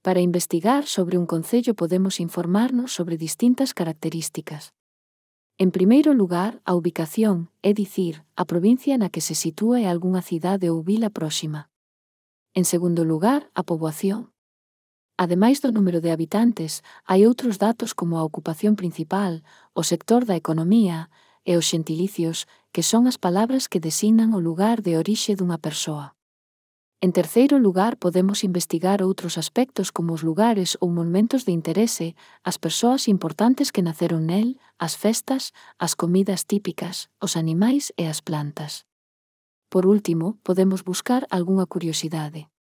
Para investigar sobre un concello podemos informarnos sobre distintas características. En primeiro lugar, a ubicación, é dicir, a provincia na que se sitúa e algunha cidade ou vila próxima. En segundo lugar, a poboación. Ademais do número de habitantes, hai outros datos como a ocupación principal, o sector da economía e os xentilicios, que son as palabras que designan o lugar de orixe dunha persoa. En terceiro lugar, podemos investigar outros aspectos como os lugares ou monumentos de interese, as persoas importantes que naceron nel, as festas, as comidas típicas, os animais e as plantas. Por último, podemos buscar algunha curiosidade.